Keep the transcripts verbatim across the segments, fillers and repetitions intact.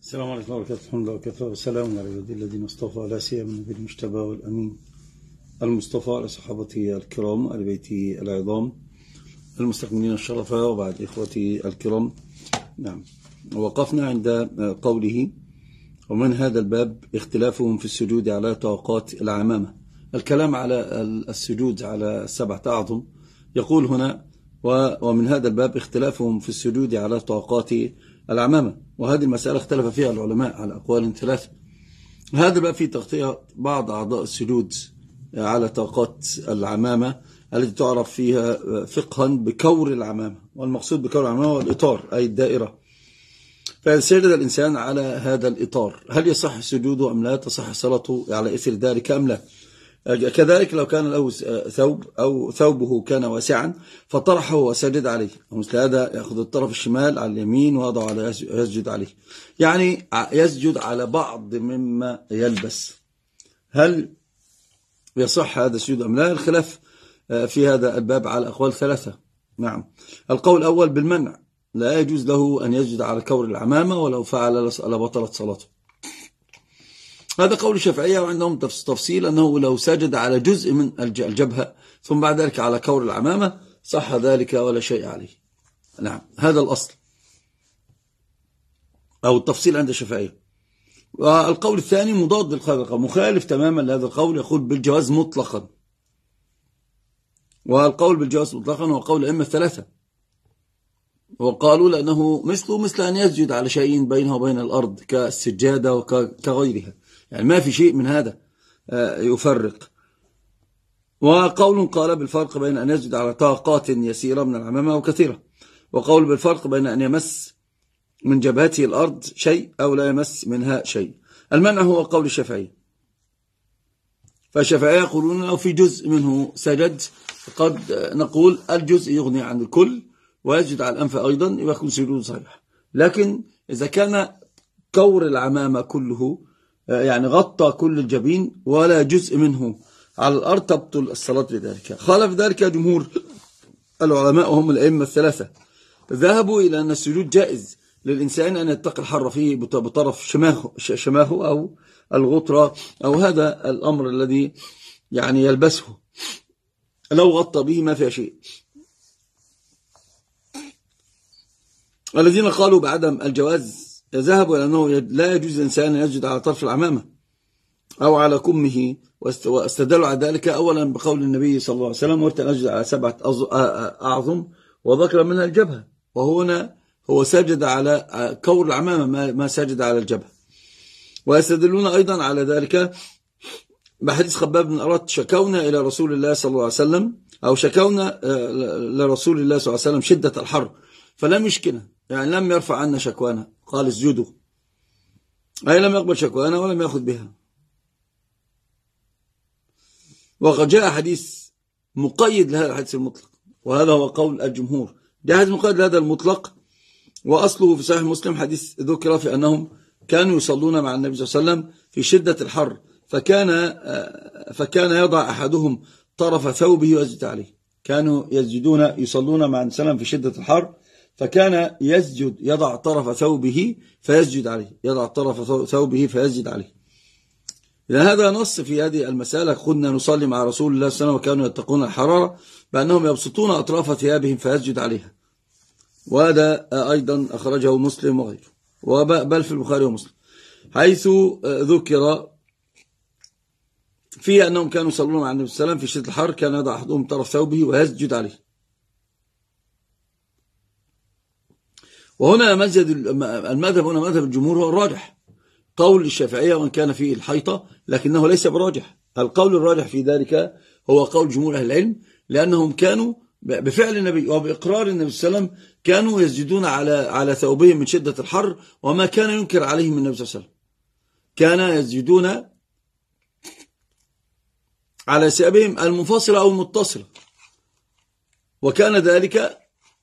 السلام عليكم ورحمة الله وبركاته. وكفى وسلام على عباد الذين اصطفى، لا سيما النبي المجتبى والأمين المصطفى، على صحابته الكرام، على بيته العظام المستكملين الشرفاء، وبعد إخوتي الكرام. نعم، وقفنا عند قوله: ومن هذا الباب اختلافهم في السجود على طاقات العمامة. الكلام على السجود على السبعة أعظم. يقول هنا: ومن هذا الباب اختلافهم في السجود على طاقات العمامة. وهذه المسألة اختلف فيها العلماء على أقوال ثلاثة. هذا بقى في تغطية بعض أعضاء السجود على طاقات العمامة التي تعرف فيها فقها بكور العمامة، والمقصود بكور العمامة هو الإطار، أي الدائرة. فإذا سجد الإنسان على هذا الإطار، هل يصح سجوده أم لا؟ تصح صلاته على إثر ذلك أم لا؟ كذلك لو كان له ثوب أو ثوبه كان واسعا فطرحه وسجد عليه، ومثل هذا يأخذ الطرف الشمال على اليمين ويضع على يسجد عليه، يعني يسجد على بعض مما يلبس. هل يصح هذا السجود أم لا؟ الخلاف في هذا الباب على أقوال ثلاثة. نعم، القول الأول بالمنع، لا يجوز له أن يسجد على كور العمامة، ولو فعل لبطلت صلاته. هذا قول الشافعية، وعندهم تفصيل أنه لو سجد على جزء من الجبهة ثم بعد ذلك على كور العمامة صح ذلك ولا شيء عليه. نعم، هذا الأصل أو التفصيل عند الشافعية. والقول الثاني مضاد للقول، مخالف تماما لهذا القول، يقول بالجواز مطلقا. والقول بالجواز مطلقا هو قول الأئمة الثلاثة، وقالوا لأنه مثله مثل أن يسجد على شيء بينه وبين الأرض كالسجادة وكغيرها، يعني ما في شيء من هذا يفرق. وقول قال بالفرق بين أن يسجد على طاقات يسيرة من العمامة وكثيرة، وقول بالفرق بين أن يمس من جبهته الأرض شيء أو لا يمس منها شيء. المنع هو قول الشافعي، فالشافعية يقولون لو في جزء منه سجد قد نقول الجزء يغني عن الكل ويسجد على الأنف أيضا، يكون سجود صحيح. لكن إذا كان كور العمامة كله، يعني غطى كل الجبين ولا جزء منه على الأرض، تبطل الصلاة لذلك. خالف ذلك جمهور العلماء وهم الأئمة الثلاثة، ذهبوا إلى أن السجود جائز للإنسان أن يتقي الحر فيه بطرف شماهه, شماهه أو الغطرة أو هذا الأمر الذي يعني يلبسه، لو غطى به ما فيه شيء. الذين قالوا بعدم الجواز ذهبوا إلى أنه لا يجوز الإنسان أن يسجد على طرف العمامة أو على كمه، واستدلوا على ذلك أولا بقول النبي صلى الله عليه وسلم: وارت أن أسجد على سبعة أعظم، وذكر منها الجبهة، وهنا هو سجد على كور العمامة ما سجد على الجبهة. ويستدلون أيضا على ذلك بحديث خباب بن أرات: شكونا إلى رسول الله صلى الله عليه وسلم، أو شكونا لرسول الله صلى الله عليه وسلم شدة الحر فلم يشكنا، يعني لم يرفع عنا شكوانا، قال اسجدوا، أي لم يقبل شكوانا ولم يأخذ بها. وقد جاء حديث مقيد لهذا الحديث المطلق، وهذا هو قول الجمهور. جاء حديث مقيد لهذا المطلق، وأصله في صحيح مسلم، حديث ذكر في أنهم كانوا يصلون مع النبي صلى الله عليه وسلم في شدة الحر، فكان فكان يضع أحدهم طرف ثوبه ويسجد عليه. كانوا يسجدون يصلون مع النبي صلى الله عليه وسلم في شدة الحر، فكان يسجد يضع طرف ثوبه فيسجد عليه، يضع طرف ثوبه فيسجد عليه. إذا هذا نص في هذه المسألة. كنا نصلي مع رسول الله صلى الله عليه وسلم وكانوا يتقون الحرارة بأنهم يبسطون أطراف ثيابهم فيسجد عليها، وهذا أيضا أخرجه مسلم وغيره، بل في البخاري ومسلم، حيث ذكر فيه أنهم كانوا يصلون مع النبي صلى الله عليه وسلم في شدة الحر، كان يضع أحدهم طرف ثوبه ويسجد عليه. وهنا المذهب هنا مذهب الجمهور هو الراجح، قول الشافعية وان كان فيه الحيطة لكنه ليس براجح. القول الراجح في ذلك هو قول جمهور أهل العلم، لأنهم كانوا بفعل النبي وبإقرار النبي صلى الله عليه وسلم كانوا يسجدون على على ثوبهم من شدة الحر، وما كان ينكر عليهم النبي صلى الله عليه وسلم، كان يسجدون على ثيابهم المنفصلة أو المتصلة، وكان ذلك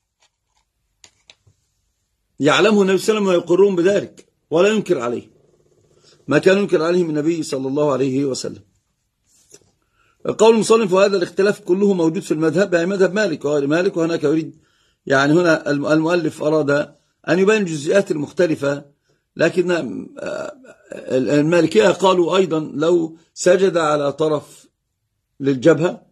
يعلمه النبي صلى الله عليه وسلم ويقرون بذلك ولا ينكر عليه ما كان ينكر عليهم النبي صلى الله عليه وسلم. قول المصنف: وهذا الاختلاف كله موجود في المذهب، يعني مذهب مالك وغير مالك. وهناك يريد يعني هنا المؤلف أراد أن يبين الجزئيات المختلفة لكن المالكية قالوا أيضا لو سجد على طرف للجبهة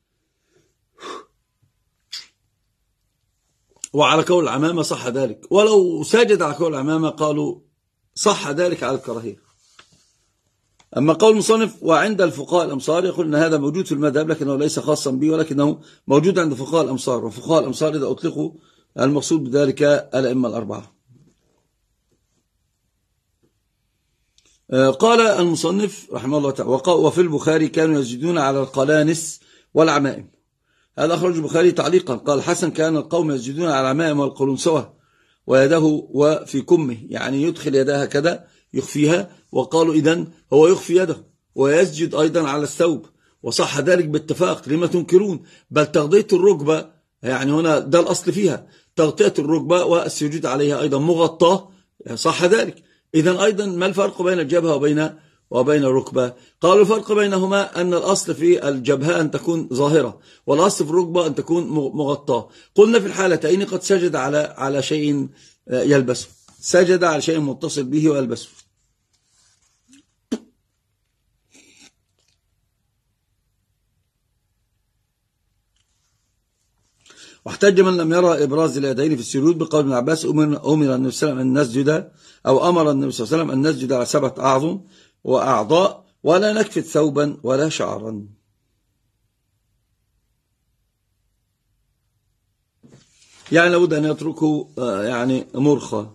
وعلى كول العمامة صح ذلك، ولو سجد على كول العمامة قالوا صح ذلك على الكراهية. أما قول المصنف وعند الفقهاء الأمصار يقول أن هذا موجود في المذهب لكنه ليس خاصا به، ولكنه موجود عند فقهاء الأمصار، وفقهاء الأمصار إذا أطلقوا المقصود بذلك الأئمة الأربعة. قال المصنف رحمه الله تعالى وفي البخاري كانوا يسجدون على القلانس والعمائم. هذا أخرج البخاري تعليقا. قال حسن كان القوم يسجدون على العمائم والقلنسوة ويده وفي كمه، يعني يدخل يدها كذا يخفيها، وقالوا إذن هو يخفي يده ويسجد أيضا على الثوب، وصح ذلك باتفاق. لما تنكرون؟ بل تغطية الركبة، يعني هنا ده الأصل فيها تغطية الركبة والسجود عليها أيضا مغطاه، صح ذلك. إذن أيضا ما الفرق بين الجبهة وبين وبين الركبة؟ قالوا الفرق بينهما أن الأصل في الجبهة أن تكون ظاهرة، والأصل في الركبة أن تكون مغطاة. قلنا في الحالتين قد سجد على على شيء يلبسه، سجد على شيء متصل به ويلبسه. واحتج من لم يرى إبراز اليدين في السجود بقول ابن عباس أمر النبي صلى الله عليه وسلم أن نسجد أو أمر النبي صلى الله عليه وسلم أن نسجد على سبعة أعظم وأعضاء ولا نكفت ثوبا ولا شعرا. يعني لابد أن يتركوا يعني مرخى.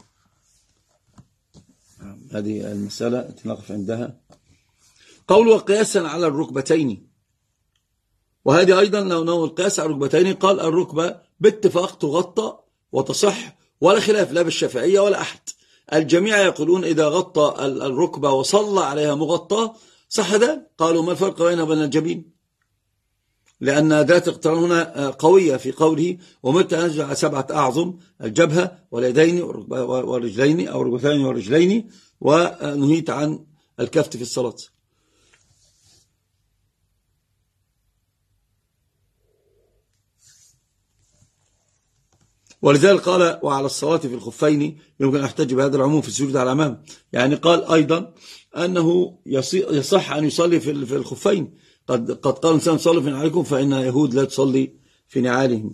هذه المسألة نقف عندها. قول وقياسا على الركبتين، وهذه أيضا لو نوع القياس على الركبتين قال الركبة باتفاق تغطى وتصح، ولا خلاف لا بالشافعية ولا أحد، الجميع يقولون إذا غطى الركبة وصلى عليها مغطى صح ذلك. قالوا ما الفرق بينه وبين الجبين؟ لأن ذات اقتران هنا قوية في قوله ومتى أنزل على سبعة أعظم الجبهة واليدين والرجلين أو الركبتين والرجلين، ونهيت عن الكفت في الصلاة. ولذلك قال وعلى الصلاة في الخفين يمكن أن يحتج بهذا العموم في السجود على الأمام. يعني قال أيضا أنه يصح أن يصلي في الخفين. قد قد قال إنسان صلوا في نعالكم فإن يهود لا تصلي في نعالهم.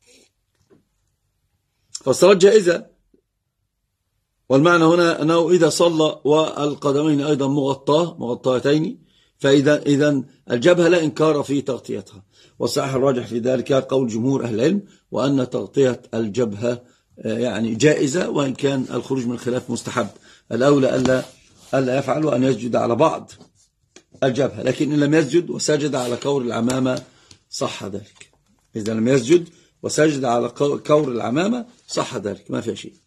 فالصلاة جائزة، والمعنى هنا أنه إذا صلى والقدمين أيضا مغطاه مغطاتين فإذا إذن الجبهة لا إنكار في تغطيتها. والصحيح الراجح في ذلك قول جمهور أهل العلم، وأن تغطية الجبهة يعني جائزة، وإن كان الخروج من الخلاف مستحب. الأولى ألا ألا يفعل وأن يسجد على بعض الجبهة، لكن إن لم يسجد وسجد على كور العمامة صح ذلك. إذا لم يسجد وسجد على كور العمامة صح ذلك، ما في شيء.